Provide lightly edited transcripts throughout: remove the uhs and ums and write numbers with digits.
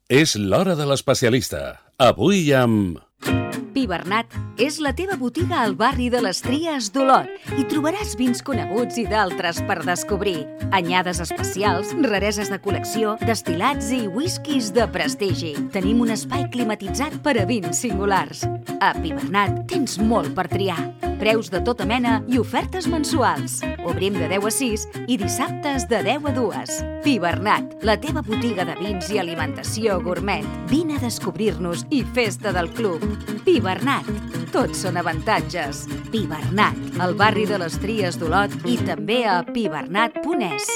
És l'hora de l'especialista. Avui amb... Pi Bernat és la teva botiga al barri de les Tries d'Olot. Hi trobaràs vins coneguts i d'altres per descobrir. Anyades especials, rareses de col·lecció, destil·lats i whiskies de prestigi. Tenim un espai climatitzat per a vins singulars. A Pi Bernat tens molt per triar. Preus de tota mena i ofertes mensuals. Obrim de 10 a 6 i dissabtes de 10 a 2. Pi Bernat, la teva botiga de vins i alimentació gourmet. Vine a descobrir-nos i festa del club. Pi Bernat, tots són avantatges. Pi Bernat, al barri de les Tries d'Olot i també a pibernat.es.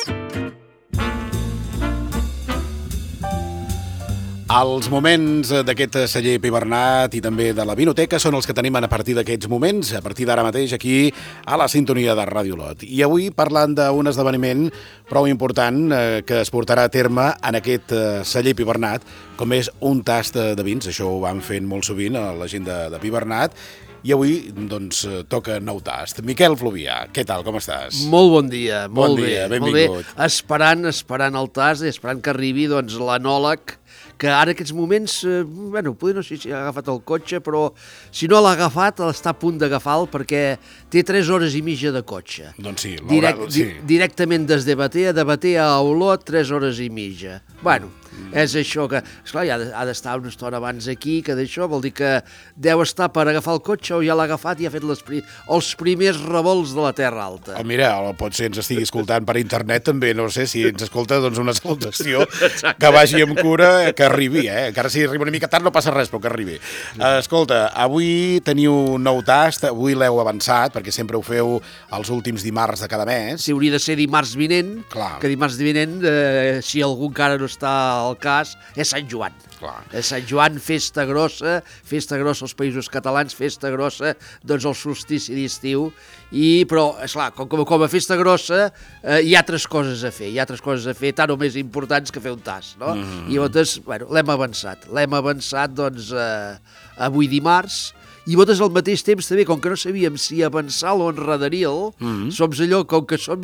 Els moments d'aquest celler Pi Bernat i també de la vinoteca són els que tenim a partir d'aquests moments, a partir d'ara mateix aquí a la sintonia de Ràdio Olot. I avui parlant d'un esdeveniment prou important que es portarà a terme en aquest celler Pi Bernat, com és un tast de vins. Això ho van fent molt sovint a la gent de Pi Bernat. I avui, doncs, toca nou tast. Miquel Fluvià, què tal, com estàs? Molt bon dia, molt bon bé. Dia, benvingut. Molt bé. Esperant el tast i esperant que arribi doncs, l'anòleg, que ara aquests moments, potser no sé si ha agafat el cotxe, però si no l'ha agafat, està a punt d'agafar-lo perquè té 3 hores i mitja de cotxe. Doncs sí, sí. Directament des de Batea a Olot, 3 hores i mitja. És això que, esclar, ha d'estar una estona abans aquí, que d'això vol dir que deu estar per agafar el cotxe o ja l'ha agafat i ha fet els primers revolts de la Terra Alta. Mira, potser ens estigui escoltant per internet també, no sé, si ens escolta, doncs una salutació, que vagi amb cura, que arribi, encara si arriba una mica tard no passa res, però que arribi. Escolta, avui teniu un nou tast, avui l'heu avançat, perquè sempre ho feu els últims dimarts de cada mes. Sí, hauria de ser dimarts vinent, clar. Que dimarts vinent, si algú encara no està al cas, és Sant Joan. Clar. És Sant Joan, festa grossa als Països Catalans, festa grossa, doncs el solstici d'estiu, però, esclar, com a festa grossa hi ha altres coses a fer, tant o més importants que fer un tast, no? I llavors, l'hem avançat, doncs, avui dimarts, i votes al mateix temps també, com que no sabíem si avançar-lo o enredar-lo, som allò, com que som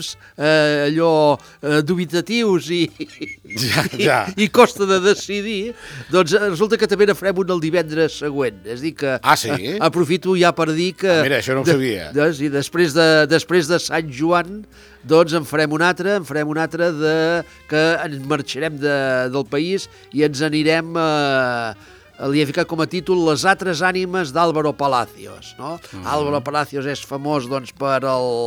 dubitatius i costa de decidir, doncs resulta que també ne farem un el divendres següent. És a dir que aprofito ja per dir que... Mira, això no ho sabia. Després de Sant Joan, doncs en farem un altre que ens marxarem del país i ens anirem li he ficat com a títol Les altres ànimes d'Álvaro Palacios, no? Álvaro Palacios és famós, doncs, per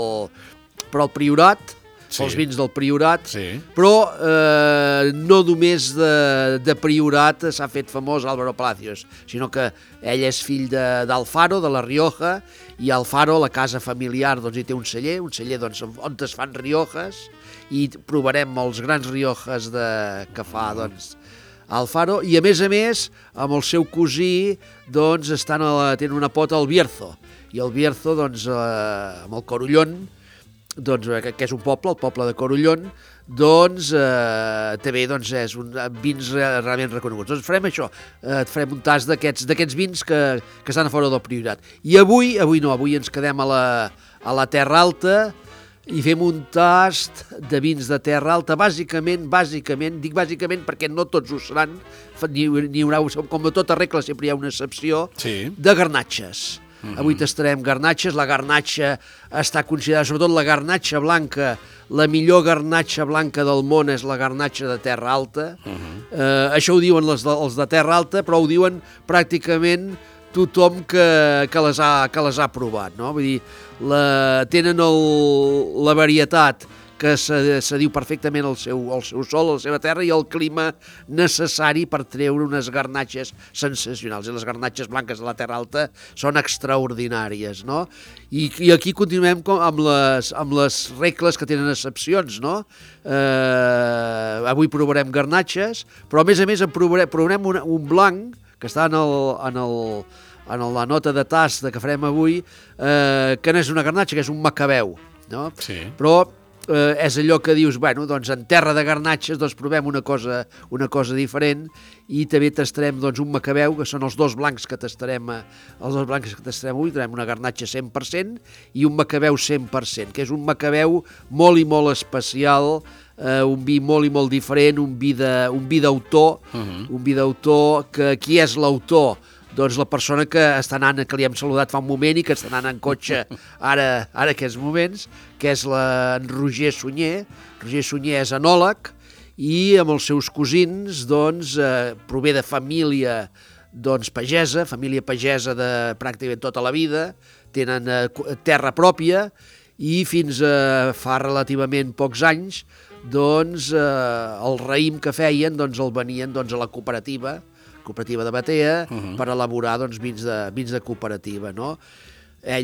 el Priorat, pels vins del Priorat, però no només de Priorat s'ha fet famós Álvaro Palacios, sinó que ell és fill d'Alfaro, de la Rioja, i Alfaro, la casa familiar, doncs hi té un celler doncs, on es fan Riojas, i provarem els grans Riojas que fa, doncs, Alfaro, i a més, amb el seu cosí, doncs, tenen una pota al Bierzo, i el Bierzo, doncs, amb el Corullón, doncs, que és un poble, el poble de Corullón, doncs, també doncs, és vins realment reconeguts. Doncs farem això, farem un tast d'aquests vins que estan a fora del Priorat. I avui ens quedem a la Terra Alta, i fem un tast de vins de Terra Alta, bàsicament, dic bàsicament perquè no tots ho seran, n'hi haurà, com a tota regla sempre hi ha una excepció, de garnatxes. Avui tastarem garnatxes, la garnatxa està considerada, sobretot la garnatxa blanca, la millor garnatxa blanca del món és la garnatxa de Terra Alta. Això ho diuen els de Terra Alta, però ho diuen pràcticament tothom que les ha provat, no? Vull dir, tenen la varietat que se diu perfectament el seu sol, la seva terra i el clima necessari per treure unes garnatxes sensacionals. I les garnatxes blanques de la Terra Alta són extraordinàries, no? I aquí continuem amb les regles que tenen excepcions, no? Avui provarem garnatxes, però a més en provarem un blanc que està en la nota de tast que farem avui, que no és una garnatxa, que és un macabeu, no? Però és allò que dius, doncs en terra de garnatxes doncs provem una cosa diferent, i també tastarem doncs un macabeu, que són els dos blancs que tastarem avui, tenim una garnatxa 100% i un macabeu 100%, que és un macabeu molt i molt especial, un vi molt i molt diferent, un vi d'autor, un vi d'autor que qui és l'autor? Doncs la persona que està anant, que li hem saludat fa un moment i que està anant en cotxe ara aquests moments, que és en Roger Sunyer. Roger Sunyer és enòleg i amb els seus cosins doncs, prové de família pagesa, família pagesa de pràcticament tota la vida, tenen terra pròpia i fins a fa relativament pocs anys doncs, el raïm que feien doncs, el venien doncs, a la cooperativa de Batea, per elaborar doncs, vins de cooperativa, no? Ell,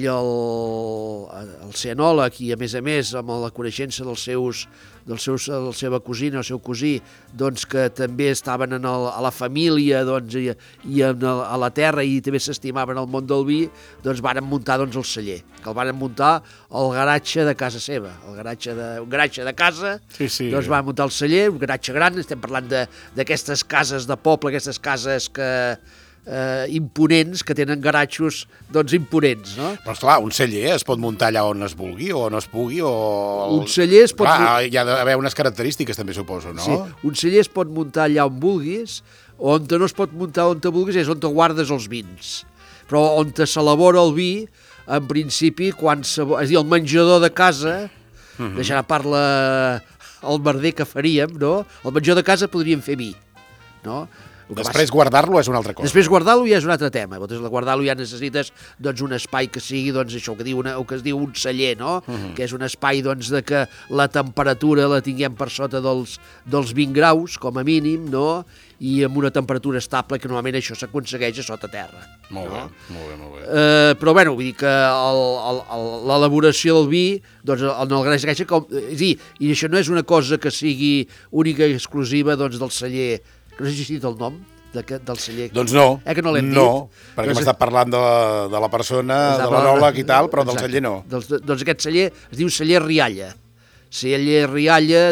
el ser enòleg i, a més, amb la coneixença de la seva cosina, el seu cosí, doncs, que també estaven a la família doncs, i a la terra i també s'estimaven el món del vi, doncs varen muntar doncs, el celler, que el varen muntar al garatge de casa seva, un garatge de casa, doncs van muntar el celler, un garatge gran, estem parlant d'aquestes cases de poble, aquestes cases imponents, que tenen garatxos doncs imponents, no? Però esclar, un celler es pot muntar allà on es vulgui o no es pugui o... Un celler es pot... Clar, hi ha d'haver unes característiques també, suposo, no? Sí, un celler es pot muntar allà on vulguis, on no es pot muntar on te vulguis és on te guardes els vins. Però on s'elabora el vi, en principi, és a dir, el menjador de casa, deixant a part el merder que faríem, no? El menjador de casa podríem fer vi, no? Després guardar-lo és una altra cosa. Després guardar-lo ja és un altre tema. Guardar-lo ja necessites doncs, un espai que sigui doncs, això que es diu un celler, no? Que és un espai doncs, de que la temperatura la tinguem per sota dels 20 graus, com a mínim, no? I amb una temperatura estable, que normalment això s'aconsegueix a sota terra. Molt bé, no? molt bé. Però bueno, vull dir que l'elaboració del vi, doncs, en el garatge de casa, i això no és una cosa que sigui única i exclusiva doncs, del celler. No sé si has dit el nom del celler. Doncs no. Que no l'hem dit? No, perquè m'ha estat parlant de la persona, de l'enòleg i tal, però del celler no. Doncs aquest celler es diu celler Rialla. Celler Rialla,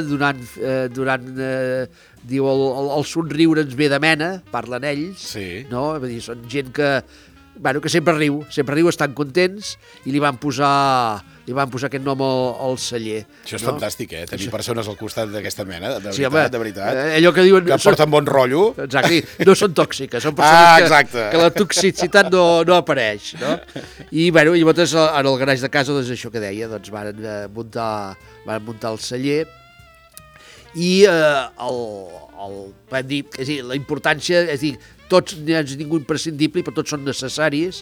diu, el somriure ens ve de mena, parlen ells, no? Vull dir, són gent que sempre riu, estan contents, i li van posar aquest nom al celler. Això és fantàstic, tenir persones al costat d'aquesta mena, de veritat. Allò que diuen... Que porten bon rotllo. Exacte, no són tòxiques, són persones que la toxicitat no apareix, no? I llavors en el garatge de casa, doncs això que deia, doncs van muntar el celler i la importància, és a dir, tots n'hi ha ningú imprescindible, però tots són necessaris.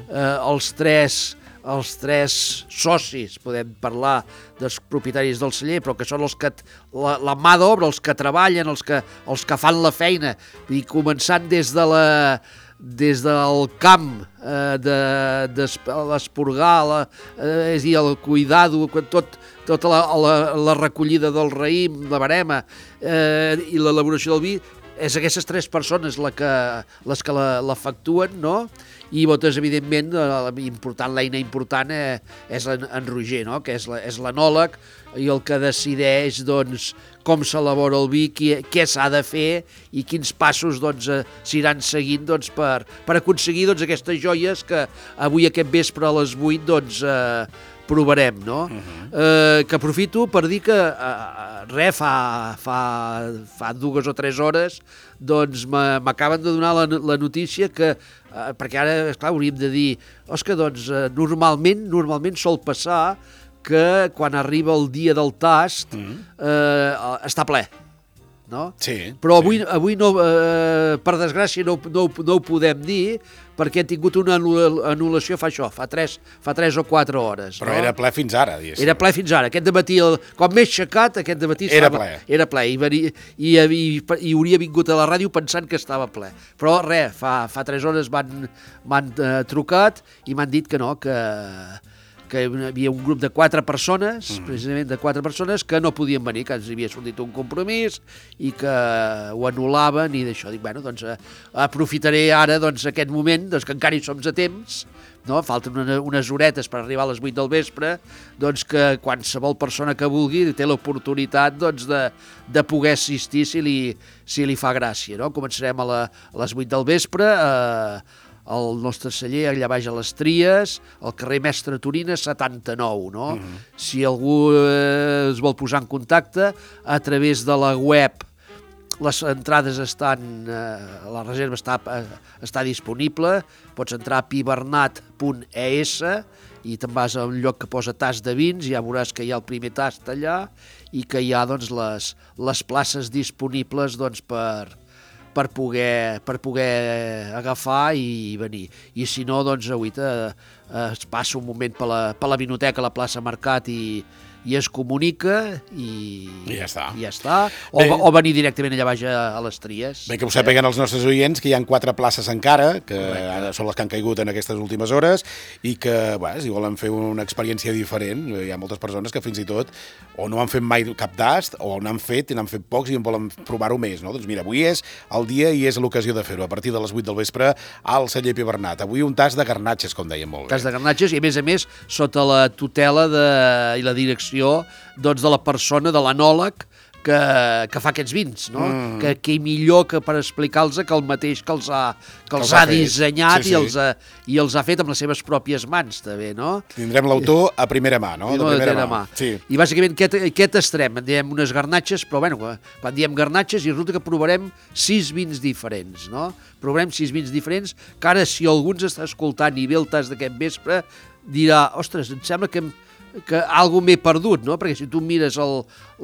Els tres socis, podem parlar dels propietaris del celler, però que són la mà d'obra, els que treballen, els que fan la feina, i començant des del camp, de l'esporgar, és a dir, el cuidado, tota la recollida del raïm, la barema i l'elaboració del vi, és aquestes tres persones les que l'efectuen, no? I votes, evidentment, l'eina important és en Roger, no? Que és l'enòleg i el que decideix doncs, com s'elabora el vi, què s'ha de fer i quins passos doncs, s'iran seguint doncs, per aconseguir doncs, aquestes joies que avui aquest vespre a les 8 doncs, provarem, no? Que aprofito per dir que fa 2 o 3 hores doncs m'acaben de donar la notícia que, perquè ara, esclar, hauríem de dir, Òscar, doncs normalment sol passar que quan arriba el dia del tast està ple, no? Sí. Però avui no, per desgràcia no ho podem dir, perquè he tingut una anul·lació fa 3 o 4 hores. Però no? era ple fins ara, diguéssim. Era ple fins ara. Aquest dematí, quan m'he aixecat, aquest dematí era ple i hauria vingut a la ràdio pensant que estava ple. Però res, fa 3 hores m'han trucat i m'han dit que no, que hi havia un grup de 4 persones, precisament de 4 persones, que no podien venir, que ens havia sortit un compromís i que ho anul·laven i d'això. Dic, doncs aprofitaré ara aquest moment, que encara hi som a temps, no? Falten unes horetes per arribar a les 8 del vespre, doncs que qualsevol persona que vulgui té l'oportunitat de poder assistir si li fa gràcia, no? Començarem a les 8 del vespre el nostre celler allà baix a les Tries, al carrer Mestre Torina 79, no? Si algú es vol posar en contacte a través de la web, les entrades estan, la reserva està disponible, pots entrar a pibernat.es i te'n vas a un lloc que posa tast de vins, ja veuràs que hi ha el primer tast allà i que hi ha doncs, les places disponibles doncs, per poder agafar i venir. I si no, doncs avui es passa un moment per la vinoteca, a la plaça Mercat i es comunica i ja està. Ja està. O venir directament allà baix a les Tries. Bé, que ho sàpiguen els nostres oients, que hi ha 4 places encara, que són les que han caigut en aquestes últimes hores, i que, si volen fer una experiència diferent, hi ha moltes persones que fins i tot o no han fet mai cap tast, o n'han fet pocs i en volen provar-ho més, no? Doncs mira, avui és el dia i és l'ocasió de fer-ho, a partir de les 8 del vespre al celler Pibernat. Avui un tast de garnatges, com dèiem molt bé. Tast de garnatges i, a més, sota la tutela i la direcció doncs, de la persona, de l'anòleg que fa aquests vins, no? Que millor que per explicar-los que el mateix que els ha dissenyat i els ha fet amb les seves pròpies mans, també, no? Tindrem l'autor a primera mà, no? De primera mà. Sí. I bàsicament què tastarem? En diem unes garnatges, però quan diem garnatges i resulta que provarem 6 vins diferents, no? Provarem 6 vins diferents, que ara si algú ens està escoltant i ve el tast d'aquest vespre, dirà, ostres, em sembla que algú m'he perdut, no? Perquè si tu mires o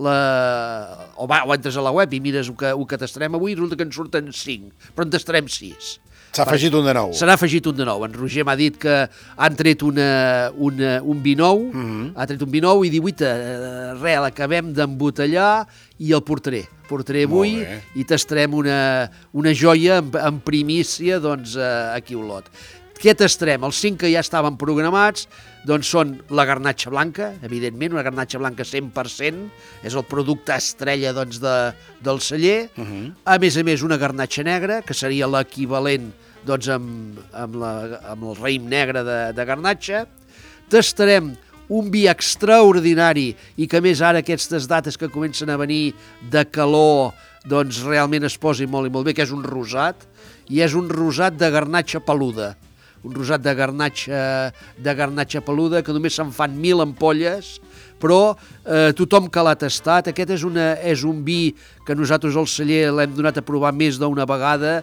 entres a la web i mires el que tastarem avui, resulta que en surten 5, però en tastarem 6. S'ha afegit un de nou. Se n'ha afegit un de nou. En Roger m'ha dit que han tret un vi nou, ha tret un vi nou i 18, l'acabem d'embotellar i el portaré. Portaré avui i tastarem una joia en primícia doncs, aquí a Olot. Què tastarem? Els 5 que ja estaven programats doncs són la garnatxa blanca, evidentment, una garnatxa blanca 100%, és el producte estrella doncs, del celler. A més, una garnatxa negra, que seria l'equivalent doncs, amb el raïm negre de garnatxa. Tastarem un vi extraordinari i que, a més, ara aquestes dates que comencen a venir de calor doncs, realment es posi molt i molt bé, que és un rosat, i és un rosat de garnatxa peluda. Un rosat de garnatxa peluda, que només se'n fan 1.000 ampolles, però tothom que l'ha tastat, aquest és un vi que nosaltres al celler l'hem donat a provar més d'una vegada.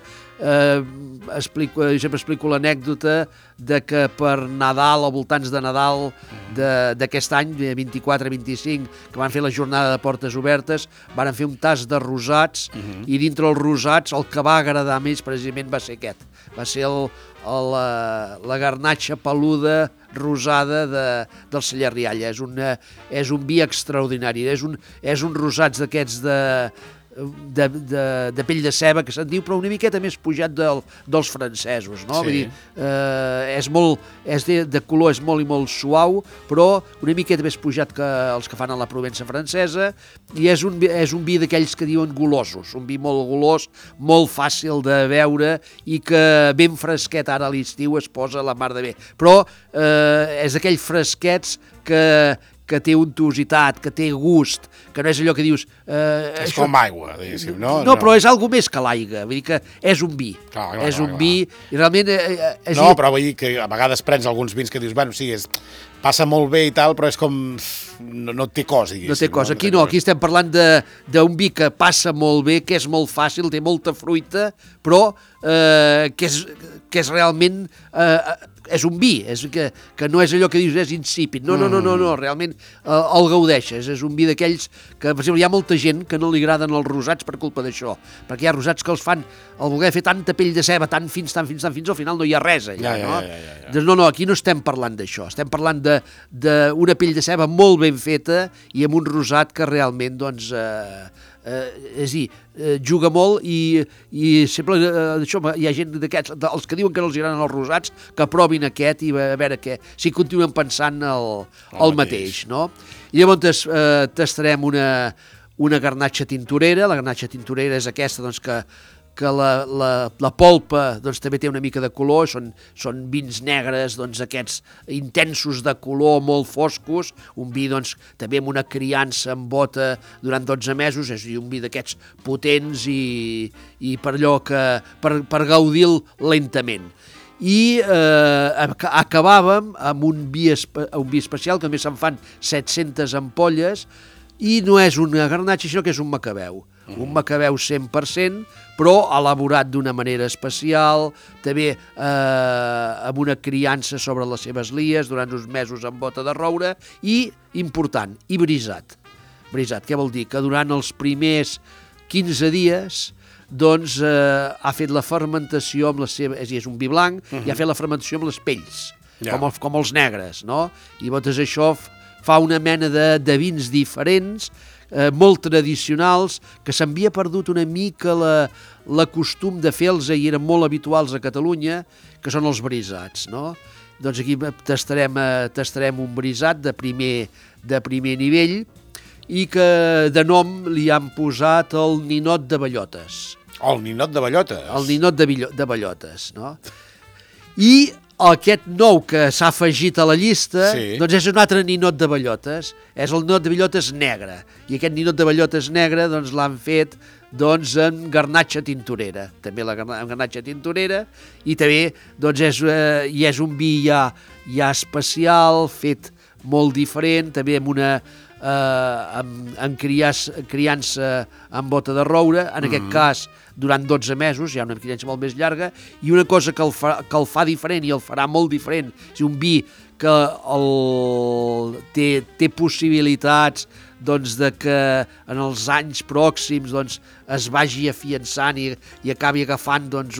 Sempre explico l'anècdota de que per Nadal, o voltants de Nadal d'aquest any, 24-25, que van fer la jornada de portes obertes, van fer un tast de rosats, i dintre els rosats el que va agradar més precisament va ser aquest. Va ser la garnatxa peluda rosada del celler Rialla. És un vi extraordinari, és un rosats d'aquests de pell de ceba, que se'n diu, però una miqueta més pujat dels francesos, no? Sí. Vull dir, és de color és molt i molt suau, però una miqueta més pujat que els que fan a la Provença francesa, i és un vi d'aquells que diuen golosos, un vi molt golós, molt fàcil de beure i que ben fresquet ara a l'estiu es posa la mar de bé. Però és d'aquells fresquets que té untuositat, que té gust, que no és allò que dius... És com aigua, diguéssim, no? No, però és algo més que l'aigua, vull dir que és un vi. És un vi, i realment... No, però vull dir que a vegades prens alguns vins que dius, bueno, sí, passa molt bé i tal, però és com... no té cos, diguéssim. No té cos. Aquí no, aquí estem parlant d'un vi que passa molt bé, que és molt fàcil, té molta fruita, però que és realment... és un vi, que no és allò que dius és insípid, no, realment el gaudeixes, és un vi d'aquells que, per exemple, hi ha molta gent que no li agraden els rosats per culpa d'això, perquè hi ha rosats que els fan, al voler fer tanta pell de ceba, tan fins, al final no hi ha res allà, no? Doncs no, aquí no estem parlant d'això, estem parlant d'una pell de ceba molt ben feta i amb un rosat que realment, doncs, és a dir, juga molt i sempre hi ha gent d'aquests, els que diuen que no els agraden els rosats, que provin aquest i a veure si continuen pensant el mateix, no? I llavors tastarem una garnatxa tintorera. La garnatxa tintorera és aquesta doncs, que la polpa doncs, també té una mica de color, són vins negres, doncs, aquests intensos de color, molt foscos, un vi doncs, també amb una criança en bota durant 12 mesos, és a dir, un vi d'aquests potents i per allò per gaudir-lo lentament. i acabàvem amb un vi especial, que només se'n fan 700 ampolles, i no és una garnatxa, sinó que és un macabeu. Un macabeu 100%, però elaborat d'una manera especial, també amb una criança sobre les seves lies, durant uns mesos amb bota de roure, i, important, i brisat. Brisat, què vol dir? Que durant els primers 15 dies doncs ha fet la fermentació amb la seva... És un vi blanc, i ha fet la fermentació amb les pells, com els negres, no? I llavors això fa una mena de vins diferents, molt tradicionals, que s'havia perdut una mica la costum de fer-los, i eren molt habituals a Catalunya, que són els brisats, no? Doncs aquí tastarem un brisat de primer nivell, i que de nom li han posat el ninot de bellotes. El ninot de bellotes. El ninot de bellotes, no? I aquest nou que s'ha afegit a la llista, doncs és un altre ninot de bellotes, és el ninot de bellotes negre, i aquest ninot de bellotes negre doncs l'han fet amb garnatxa tintorera, també amb garnatxa tintorera, i també doncs és un vi ja especial, fet molt diferent, també amb una amb criança amb bota de roure, en aquest cas durant 12 mesos, hi ha una criança molt més llarga, i una cosa que el fa diferent i el farà molt diferent, és un vi que té possibilitats doncs, de que en els anys pròxims doncs, es vagi afiançant i acabi agafant doncs,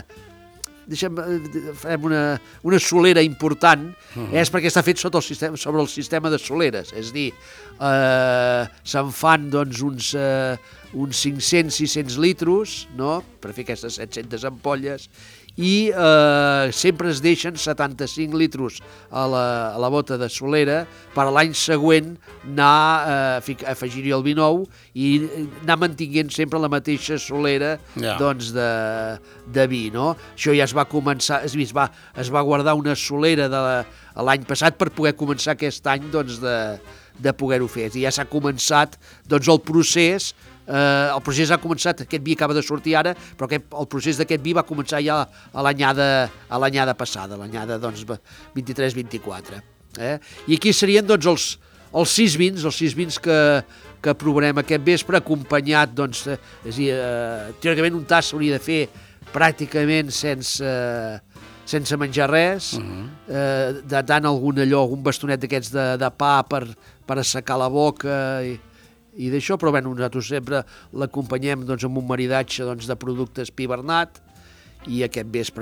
fem una solera important, és perquè està fet sobre el sistema de soleres, és a dir, se'n fan doncs, uns 500-600 litros, no?, per fer aquestes 700 ampolles, i sempre es deixen 75 litros a la bota de solera per a l'any següent anar afegir-hi el vi nou i anar mantinguent sempre la mateixa solera doncs, de vi, no? Això ja es va començar, es va guardar una solera l'any passat per poder començar aquest any doncs, de poder-ho fer. I ja s'ha començat doncs, el procés ha començat, aquest vi acaba de sortir ara, però el procés d'aquest vi va començar ja a l'anyada passada, l'anyada doncs, 23-24. I aquí serien doncs, els 6 vins que provarem aquest vespre, acompanyat, doncs, és a dir, teòricament un tas s'hauria de fer pràcticament sense menjar res, datant algun bastonet d'aquests de pa per assecar la boca i d'això, però bé, nosaltres sempre l'acompanyem doncs, amb un maridatge doncs, de productes Pi Bernat, i aquest vespre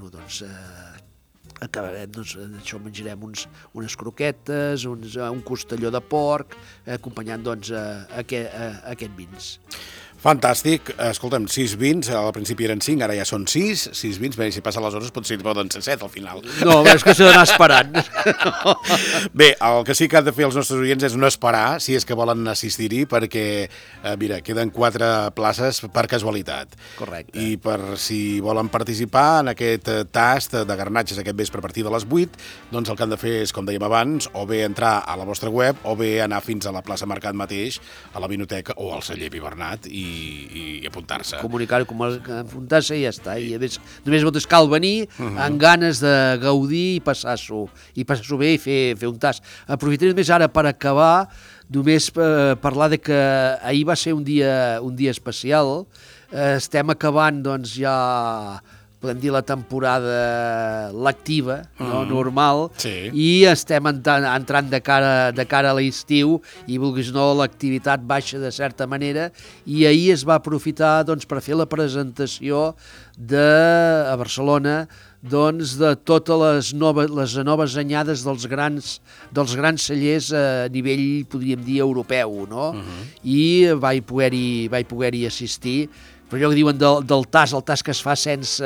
acabarem, això menjarem unes croquetes, un costelló de porc, acompanyant doncs, aquest vins. Fantàstic. Escolta'm, 6 vins, al principi eren 5, ara ja són 6 vins, bé, si passen les hores potser poden ser 7 al final. No, és que s'ha d'anar esperant. Bé, el que sí que han de fer els nostres oients és no esperar, si és que volen assistir-hi, perquè, mira, queden 4 places per casualitat. Correcte. I per si volen participar en aquest tast de garnatges aquest vespre a partir de les 8, doncs el que han de fer és, com dèiem abans, o bé entrar a la vostra web, o bé anar fins a la plaça Mercat mateix, a la Vinoteca o al celler Pi Bernat, i apuntar-se. Comunicar-ho, apuntar-se i ja està. I només cal venir amb ganes de gaudir i passar-s'ho bé i fer un tast. Aprofitaré només ara per acabar, només parlar de que ahir va ser un dia especial. Estem acabant doncs ja, podem dir, la temporada lectiva, normal, i estem entrant de cara a l'estiu, i vulguis o no, l'activitat baixa de certa manera, i ahir es va aprofitar doncs, per fer la presentació a Barcelona doncs, de totes les noves anyades dels grans cellers a nivell, podríem dir, europeu, no? I vaig poder-hi assistir. Però allò que diuen del tas, el tas que es fa sense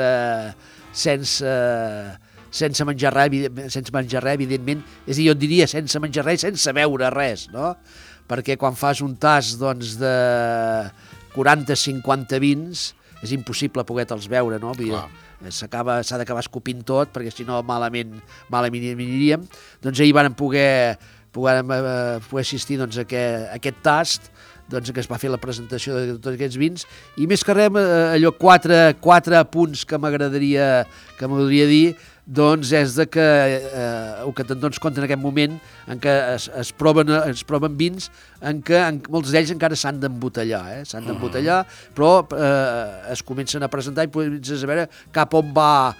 menjar res, evidentment, és a dir, jo diria sense menjar res, sense beure res, no? Perquè quan fas un tas doncs, de 40-50 vins, és impossible poder-te'ls beure, no? S'ha d'acabar escopint tot, perquè si no malament aniríem. Doncs ahir vàrem poder assistir doncs, a aquest tast doncs, que es va fer la presentació de tots aquests vins, i més que res, allò quatre punts que m'agradaria dir, doncs és de que el que te'n dones compte en aquest moment en què es proven vins en què molts d'ells encara s'han d'embotellar, s'han d'embotellar, però es comencen a presentar i comences a veure cap on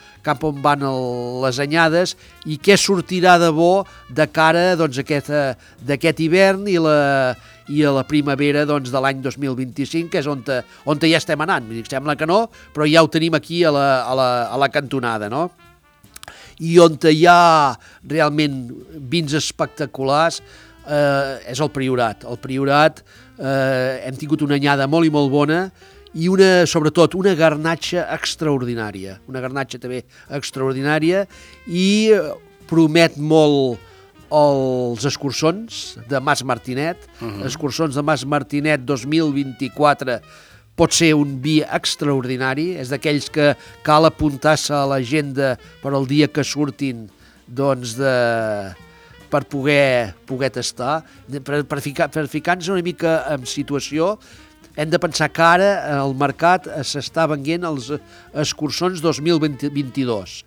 van les anyades i què sortirà de bo de cara doncs, d'aquest hivern i a la primavera doncs, de l'any 2025, que és on ja estem anant. Sembla que no, però ja ho tenim aquí a la cantonada, no? I on hi ha realment vins espectaculars és el Priorat. El Priorat hem tingut una anyada molt i molt bona i sobretot una garnatxa extraordinària. Una garnatxa també extraordinària i promet molt els escurçons de Mas Martinet. Escurçons de Mas Martinet 2024 pot ser un vi extraordinari, és d'aquells que cal apuntar-se a l'agenda per al dia que surtin doncs, per poder tastar. Per ficar-nos una mica en situació, hem de pensar que ara al mercat s'està venent els escurçons 2022.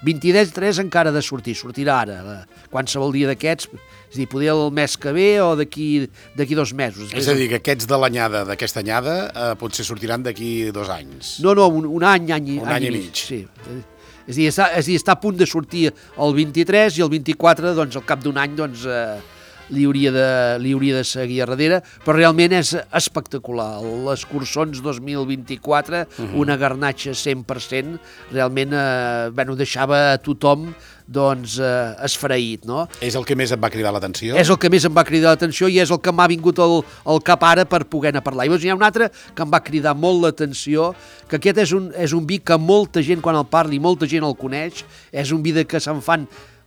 23 encara ha de sortir, sortirà ara, qualsevol dia d'aquests, és a dir, poder el mes que ve o d'aquí 2 mesos. És a dir, que aquests de l'anyada, d'aquesta anyada, potser sortiran d'aquí 2 anys. No, un any i mig. Sí. És a dir, està a punt de sortir el 23 i el 24, doncs, al cap d'un any, doncs, li hauria de seguir a darrere, però realment és espectacular. L'Escurçons 2024, una garnatxa 100%, realment deixava a tothom doncs esfereït, no? És el que més et va cridar l'atenció? És el que més em va cridar l'atenció i és el que m'ha vingut al cap ara per poder-ne parlar. I llavors hi ha un altre que em va cridar molt l'atenció, que aquest és un vi que molta gent quan el parli, molta gent el coneix, és un vi que se'n fan...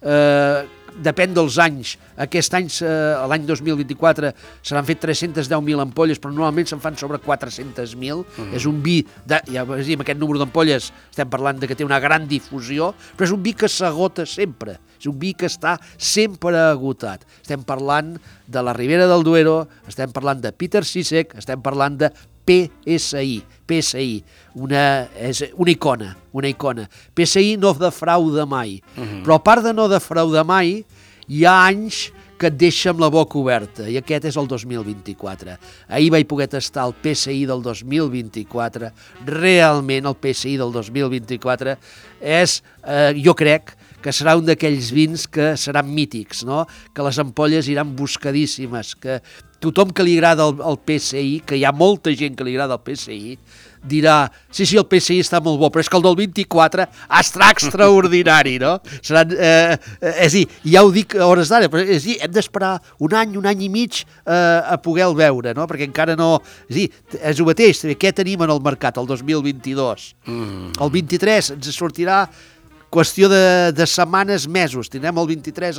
depèn dels anys. Aquest any, l'any 2024, se n'han fet 310.000 ampolles, però normalment se'n fan sobre 400.000. És un vi, ja vas dir, amb aquest número d'ampolles estem parlant de que té una gran difusió, però és un vi que s'agota sempre. És un vi que està sempre agotat. Estem parlant de la Ribera del Duero, estem parlant de Peter Sisek, estem parlant de PSI, és una icona. PSI no defrauda mai, però a part de no defraudar mai, hi ha anys que et deixa amb la boca oberta, i aquest és el 2024. Ahir vaig poder tastar el PSI del 2024, realment el PSI del 2024 és, jo crec, que serà un d'aquells vins que seran mítics, no? Que les ampolles iran buscadíssimes, que tothom que li agrada el PSI, que hi ha molta gent que li agrada el PSI, dirà, sí, el PSI està molt bo, però és que el del 24 estarà extraordinari, no? És a dir, ja ho dic a hores d'ara, però és a dir, hem d'esperar un any i mig a poder-lo veure, no? Perquè encara no... És a dir, és el mateix, què tenim en el mercat el 2022? El 23 ens sortirà qüestió de setmanes, mesos. Tindrem el 23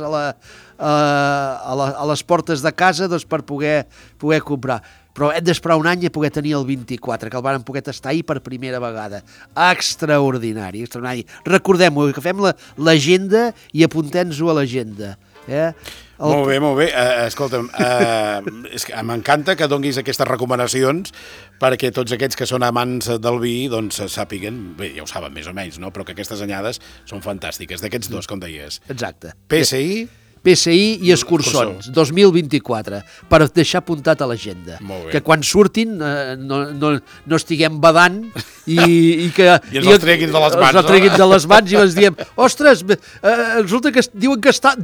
a les portes de casa doncs, per poder comprar. Però hem d'esperar un any i poder tenir el 24, que el vàrem poder tastar ahir per primera vegada. Extraordinari. Recordem-ho, que fem l'agenda i apuntem-nos a l'agenda. Molt bé. Escolta'm, m'encanta que donguis aquestes recomanacions perquè tots aquests que són amants del vi doncs sàpiguen, bé, ja ho saben més o menys, no? Però que aquestes anyades són fantàstiques. D'aquests dos, com deies. Exacte. PSI i Escurçons, 2024, per deixar apuntat a l'agenda. Que quan surtin no estiguem badant i que... I ens els treguin de les mans, no? Els treguin de les mans i ens diem, ostres, resulta que diuen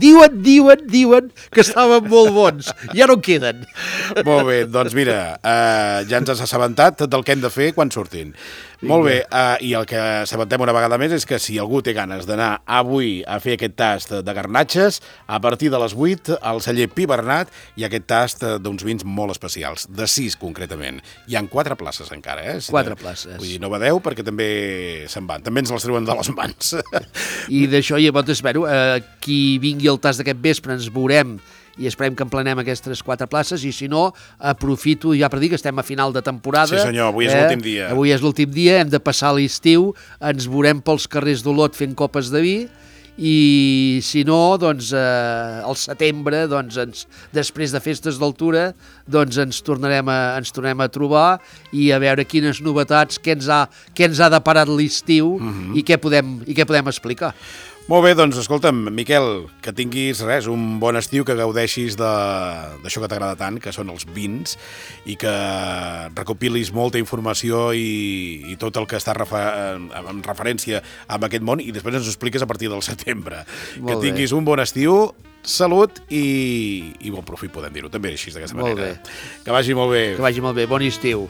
que estaven molt bons. Ja no queden. Molt bé, doncs mira, ja ens has assabentat del que hem de fer quan surtin. Molt bé, i el que assabentem una vegada més és que si algú té ganes d'anar avui a fer aquest tast de garnatxes, a partir de les 8 al celler Pi Bernat hi ha aquest tast d'uns vins molt especials, de 6 concretament. Hi ha 4 places encara, 4 places. Vull dir, no badeu perquè també se'n van, també ens les treuen de les mans. I d'això, llavors, espero, qui vingui al tast d'aquest vespre ens veurem i esperem que emplenem aquestes 4 places, i si no, aprofito ja per dir que estem a final de temporada. Sí senyor, avui és l'últim dia. Avui és l'últim dia, hem de passar l'estiu, ens veurem pels carrers d'Olot fent copes de vi, i si no, doncs, al setembre, doncs, després de festes d'altura, doncs ens tornem a trobar i a veure quines novetats, què ens ha deparat l'estiu i què podem explicar. Molt bé, doncs escolta'm, Miquel, que tinguis un bon estiu, que gaudeixis d'això que t'agrada tant, que són els vins, i que recopilis molta informació i tot el que està en referència amb aquest món, i després ens ho expliques a partir del setembre. Que tinguis un bon estiu, salut i bon profit, podem dir-ho també així, d'aquesta manera. Que vagi molt bé. Que vagi molt bé, bon estiu.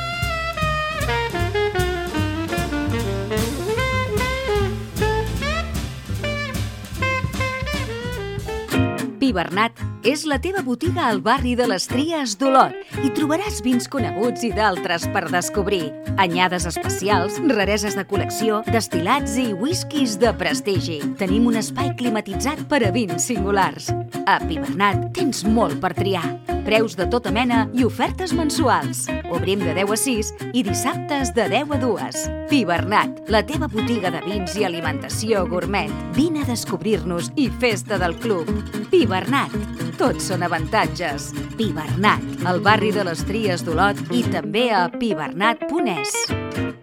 Pi Bernat és la teva botiga al barri de les Tries d'Olot. Hi trobaràs vins coneguts i d'altres per descobrir. Anyades especials, rareses de col·lecció, destil·lats i whiskies de prestigi. Tenim un espai climatitzat per a vins singulars. A Pi Bernat tens molt per triar. Preus de tota mena i ofertes mensuals. Obrim de 10 a 6 i dissabtes de 10 a 2. Pi Bernat, la teva botiga de vins i alimentació gourmet. Vine a descobrir-nos i festa del club. Pi Bernat, tots són avantatges. Pi Bernat, al barri de les Tries d'Olot i també a pibernat.es.